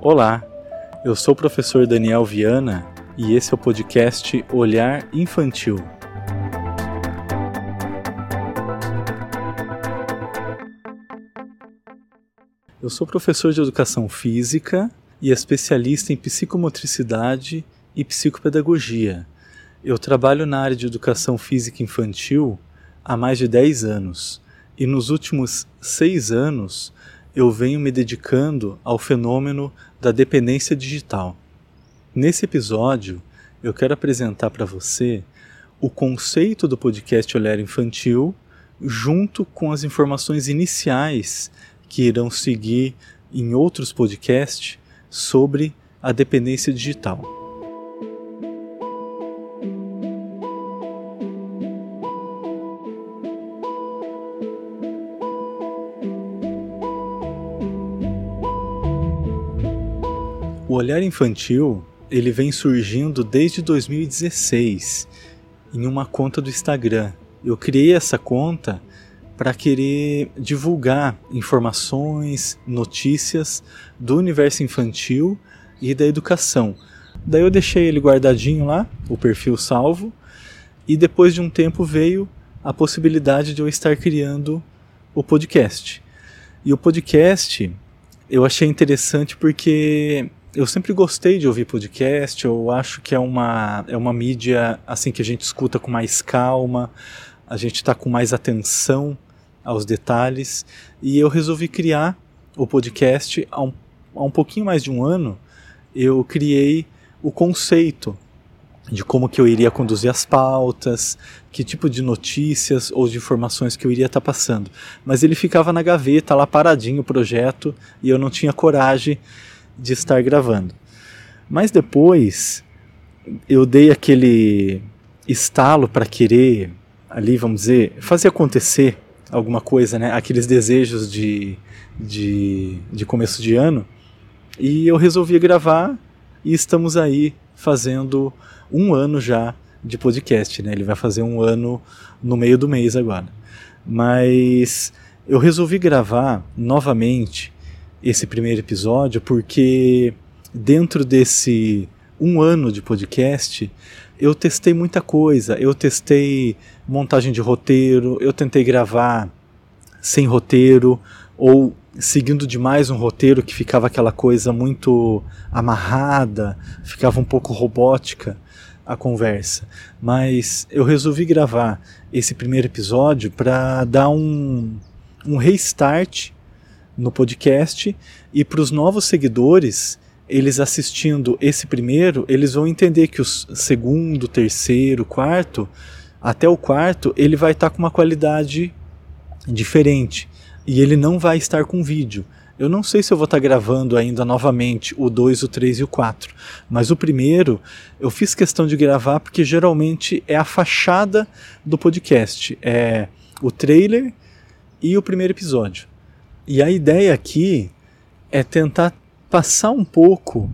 Olá, eu sou o professor Daniel Viana e esse é o podcast Olhar Infantil. Eu sou professor de Educação Física e especialista em psicomotricidade e psicopedagogia. Eu trabalho na área de Educação Física Infantil há mais de 10 anos e nos últimos 6 anos eu venho me dedicando ao fenômeno da dependência digital. Nesse episódio, eu quero apresentar para você o conceito do podcast Olhar Infantil junto com as informações iniciais que irão seguir em outros podcasts sobre a dependência digital. O Olhar Infantil, ele vem surgindo desde 2016, em uma conta do Instagram. Eu criei essa conta para querer divulgar informações, notícias do universo infantil e da educação. Daí eu deixei ele guardadinho lá, o perfil salvo, e depois de um tempo veio a possibilidade de eu estar criando o podcast. E o podcast eu achei interessante porque eu sempre gostei de ouvir podcast, eu acho que é uma mídia assim, que a gente escuta com mais calma, a gente está com mais atenção aos detalhes, e eu resolvi criar o podcast há um pouquinho mais de um ano. Eu criei o conceito de como que eu iria conduzir as pautas, que tipo de notícias ou de informações que eu iria estar passando. Mas ele ficava na gaveta, lá paradinho o projeto, e eu não tinha coragem de estar gravando. Mas depois eu dei aquele estalo para querer ali, vamos dizer, fazer acontecer alguma coisa, né? Aqueles desejos de começo de ano, e eu resolvi gravar, e estamos aí fazendo um ano já de podcast, né? Ele vai fazer um ano no meio do mês agora. Mas eu resolvi gravar novamente esse primeiro episódio porque dentro desse um ano de podcast eu testei muita coisa. Eu testei montagem de roteiro, eu tentei gravar sem roteiro ou seguindo demais um roteiro que ficava aquela coisa muito amarrada, ficava um pouco robótica a conversa. Mas eu resolvi gravar esse primeiro episódio para dar um restart no podcast, e para os novos seguidores, eles assistindo esse primeiro, eles vão entender que o segundo, terceiro, quarto, até o quarto, ele vai estar com uma qualidade diferente, e ele não vai estar com vídeo. Eu não sei se eu vou estar gravando ainda novamente o 2, o 3 e o 4, mas o primeiro eu fiz questão de gravar porque geralmente é a fachada do podcast, é o trailer e o primeiro episódio. E a ideia aqui é tentar passar um pouco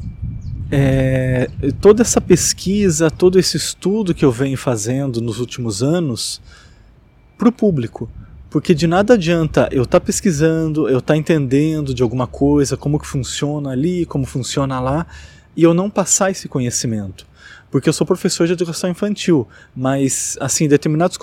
toda essa pesquisa, todo esse estudo que eu venho fazendo nos últimos anos para o público. Porque de nada adianta eu estar pesquisando, eu estar entendendo de alguma coisa, como que funciona ali, como funciona lá, e eu não passar esse conhecimento. Porque eu sou professor de educação infantil, mas assim, determinados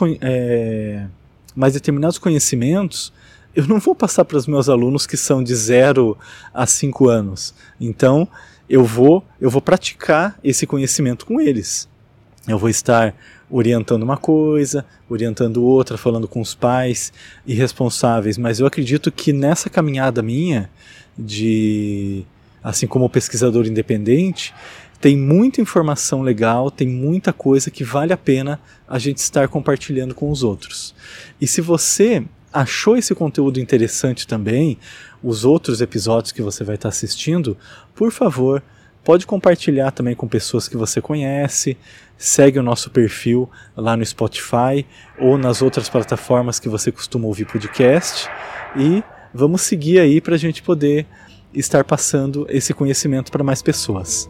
conhecimentos eu não vou passar para os meus alunos que são de 0 a 5 anos. Então, eu vou praticar esse conhecimento com eles. Eu vou estar orientando uma coisa, orientando outra, falando com os pais e responsáveis. Mas eu acredito que nessa caminhada minha, assim como pesquisador independente, tem muita informação legal, tem muita coisa que vale a pena a gente estar compartilhando com os outros. E se você achou esse conteúdo interessante também, os outros episódios que você vai estar assistindo, por favor, pode compartilhar também com pessoas que você conhece, segue o nosso perfil lá no Spotify ou nas outras plataformas que você costuma ouvir podcast, e vamos seguir aí para a gente poder estar passando esse conhecimento para mais pessoas.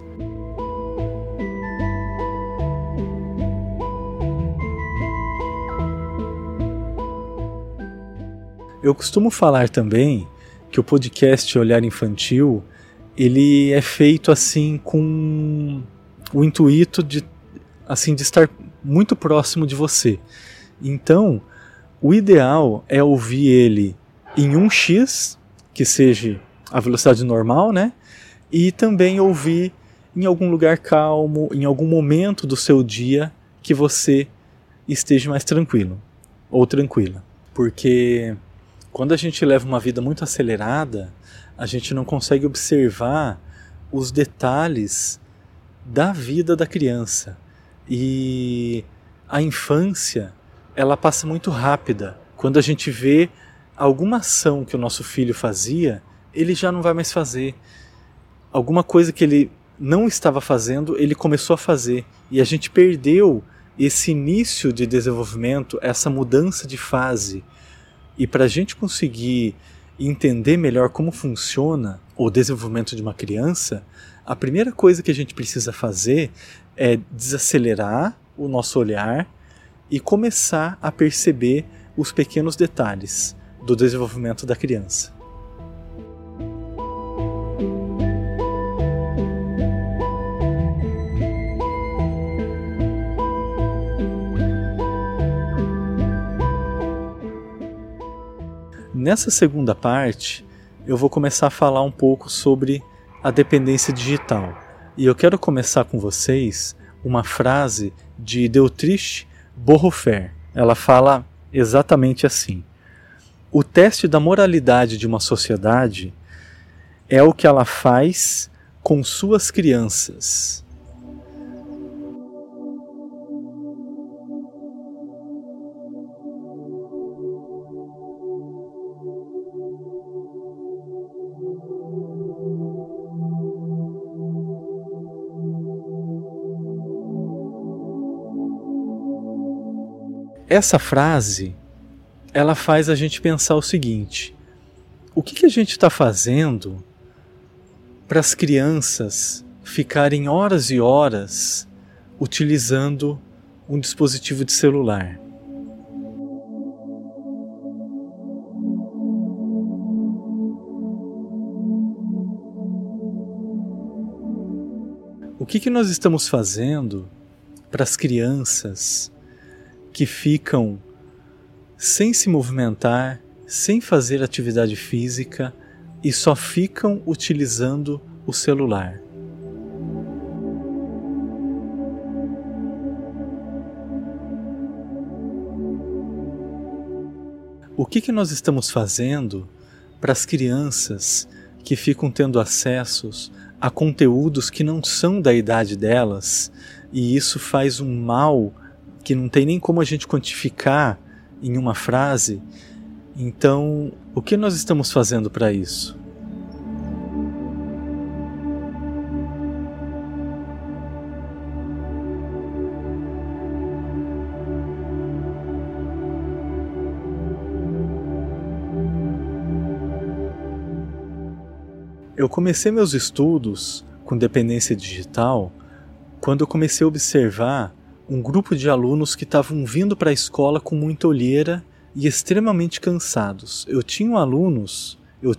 Eu costumo falar também que o podcast Olhar Infantil ele é feito assim com o intuito de estar muito próximo de você. Então, o ideal é ouvir ele em 1x, que seja a velocidade normal, né? E também ouvir em algum lugar calmo, em algum momento do seu dia que você esteja mais tranquilo ou tranquila. Porque quando a gente leva uma vida muito acelerada, a gente não consegue observar os detalhes da vida da criança. E a infância, ela passa muito rápida. Quando a gente vê alguma ação que o nosso filho fazia, ele já não vai mais fazer. Alguma coisa que ele não estava fazendo, ele começou a fazer. E a gente perdeu esse início de desenvolvimento, essa mudança de fase. E para a gente conseguir entender melhor como funciona o desenvolvimento de uma criança, a primeira coisa que a gente precisa fazer é desacelerar o nosso olhar e começar a perceber os pequenos detalhes do desenvolvimento da criança. Nessa segunda parte, eu vou começar a falar um pouco sobre a dependência digital. E eu quero começar com vocês uma frase de Dietrich Bonhoeffer. Ela fala exatamente assim: o teste da moralidade de uma sociedade é o que ela faz com suas crianças. Essa frase, ela faz a gente pensar o seguinte: o que a gente está fazendo para as crianças ficarem horas e horas utilizando um dispositivo de celular? O que nós estamos fazendo para as crianças que ficam sem se movimentar, sem fazer atividade física e só ficam utilizando o celular? O que nós estamos fazendo para as crianças que ficam tendo acessos a conteúdos que não são da idade delas, e isso faz um mal que não tem nem como a gente quantificar em uma frase? Então, o que nós estamos fazendo para isso? Eu comecei meus estudos com dependência digital quando eu comecei a observar um grupo de alunos que estavam vindo para a escola com muita olheira e extremamente cansados. Eu tinha alunos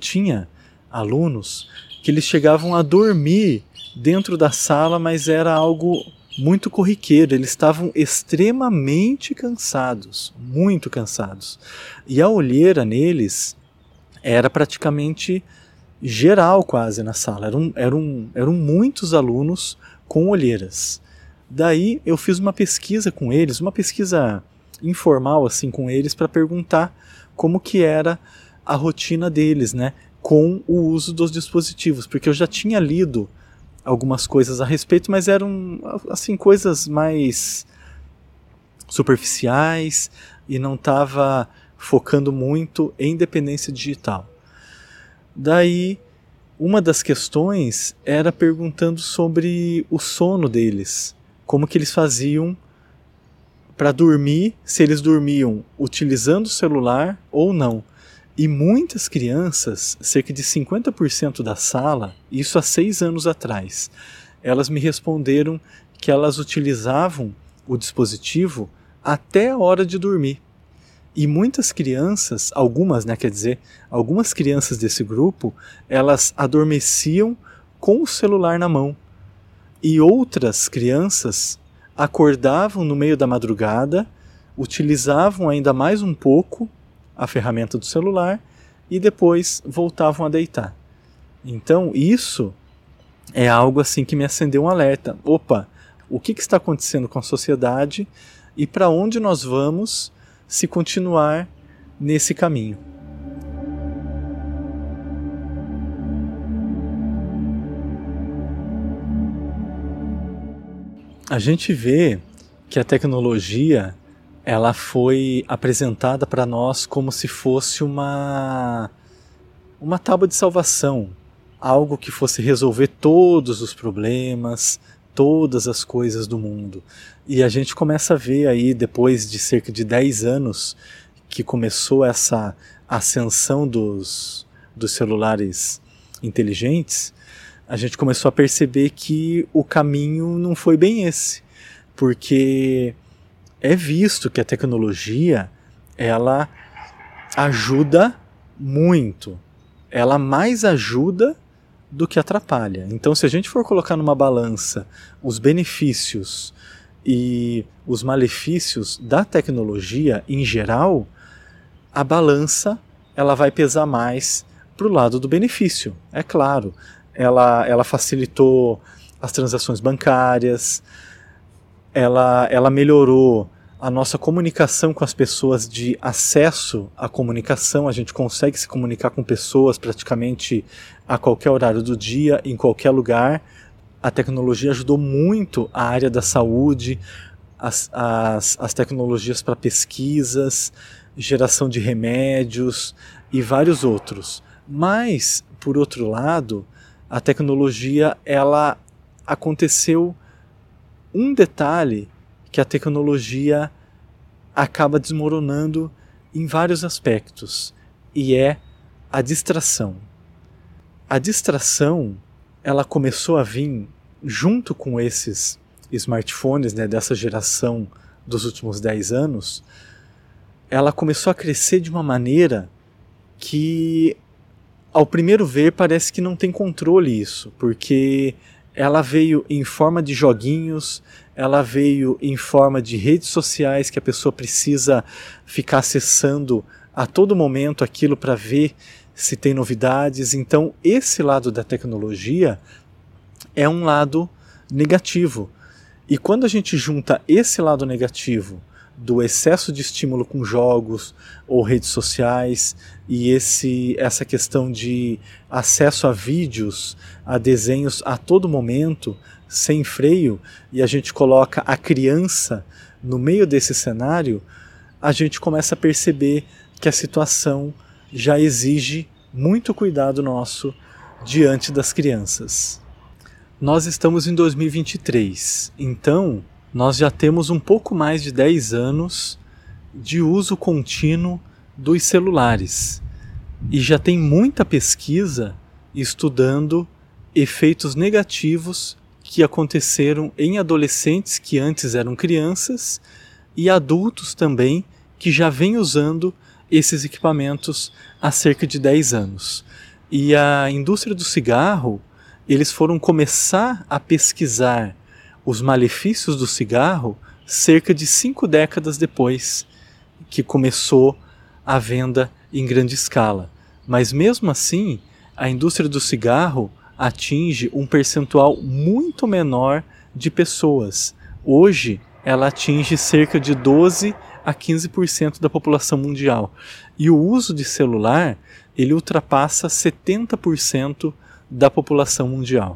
que eles chegavam a dormir dentro da sala, mas era algo muito corriqueiro. Eles estavam extremamente cansados, muito cansados. E a olheira neles era praticamente geral quase na sala. Eram muitos alunos com olheiras. Daí eu fiz uma pesquisa com eles, uma pesquisa informal assim com eles, para perguntar como que era a rotina deles, né, com o uso dos dispositivos, porque eu já tinha lido algumas coisas a respeito, mas eram assim coisas mais superficiais e não estava focando muito em dependência digital. Daí uma das questões era perguntando sobre o sono deles. Como que eles faziam para dormir, se eles dormiam utilizando o celular ou não. E muitas crianças, cerca de 50% da sala, isso há 6 anos atrás, elas me responderam que elas utilizavam o dispositivo até a hora de dormir. E muitas crianças, algumas crianças desse grupo, elas adormeciam com o celular na mão. E outras crianças acordavam no meio da madrugada, utilizavam ainda mais um pouco a ferramenta do celular e depois voltavam a deitar. Então isso é algo assim que me acendeu um alerta. Opa, o que está acontecendo com a sociedade e para onde nós vamos se continuar nesse caminho? A gente vê que a tecnologia ela foi apresentada para nós como se fosse uma tábua de salvação, algo que fosse resolver todos os problemas, todas as coisas do mundo. E a gente começa a ver aí, depois de cerca de 10 anos, que começou essa ascensão dos celulares inteligentes, a gente começou a perceber que o caminho não foi bem esse, porque é visto que a tecnologia ela ajuda muito, ela mais ajuda do que atrapalha. Então, se a gente for colocar numa balança os benefícios e os malefícios da tecnologia em geral, a balança ela vai pesar mais para o lado do benefício, é claro. Ela facilitou as transações bancárias, ela melhorou a nossa comunicação com as pessoas, de acesso à comunicação. A gente consegue se comunicar com pessoas praticamente a qualquer horário do dia, em qualquer lugar. A tecnologia ajudou muito a área da saúde, as tecnologias para pesquisas, geração de remédios e vários outros. Mas, por outro lado, a tecnologia, ela aconteceu um detalhe que a tecnologia acaba desmoronando em vários aspectos, e é a distração. A distração, ela começou a vir junto com esses smartphones, né, dessa geração dos últimos 10 anos, ela começou a crescer de uma maneira que, ao primeiro ver, parece que não tem controle isso, porque ela veio em forma de joguinhos, ela veio em forma de redes sociais que a pessoa precisa ficar acessando a todo momento aquilo para ver se tem novidades. Então, esse lado da tecnologia é um lado negativo. E quando a gente junta esse lado negativo do excesso de estímulo com jogos ou redes sociais e essa questão de acesso a vídeos, a desenhos a todo momento, sem freio, e a gente coloca a criança no meio desse cenário, a gente começa a perceber que a situação já exige muito cuidado nosso diante das crianças. Nós estamos em 2023, então nós já temos um pouco mais de 10 anos de uso contínuo dos celulares. E já tem muita pesquisa estudando efeitos negativos que aconteceram em adolescentes que antes eram crianças e adultos também que já vêm usando esses equipamentos há cerca de 10 anos. E a indústria do cigarro, eles foram começar a pesquisar os malefícios do cigarro cerca de 5 décadas depois que começou a venda em grande escala. Mas mesmo assim, a indústria do cigarro atinge um percentual muito menor de pessoas. Hoje, ela atinge cerca de 12 a 15% da população mundial. E o uso de celular, ele ultrapassa 70% da população mundial.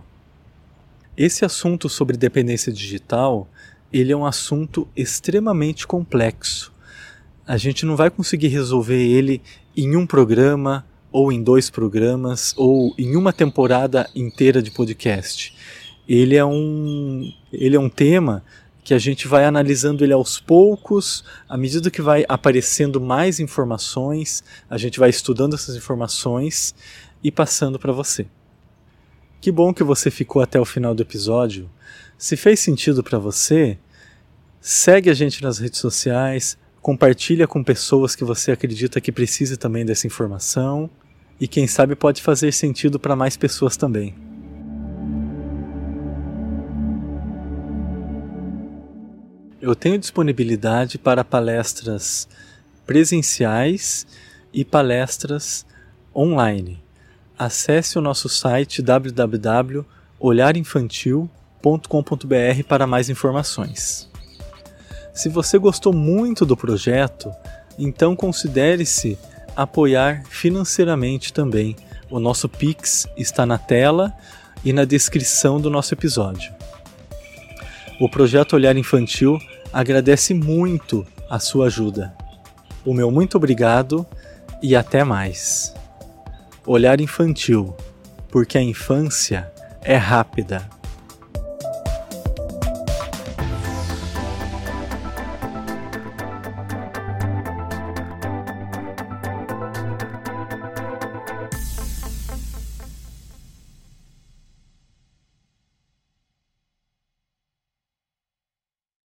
Esse assunto sobre dependência digital, ele é um assunto extremamente complexo. A gente não vai conseguir resolver ele em um programa, ou em 2 programas, ou em uma temporada inteira de podcast. Ele é um tema que a gente vai analisando ele aos poucos, à medida que vai aparecendo mais informações, a gente vai estudando essas informações e passando para você. Que bom que você ficou até o final do episódio. Se fez sentido para você, segue a gente nas redes sociais, compartilha com pessoas que você acredita que precise também dessa informação e quem sabe pode fazer sentido para mais pessoas também. eu tenho disponibilidade para palestras presenciais e palestras online. Acesse o nosso site www.olharinfantil.com.br para mais informações. Se você gostou muito do projeto, então considere-se apoiar financeiramente também. O nosso Pix está na tela e na descrição do nosso episódio. O projeto Olhar Infantil agradece muito a sua ajuda. O meu muito obrigado e até mais. Olhar Infantil, porque a infância é rápida.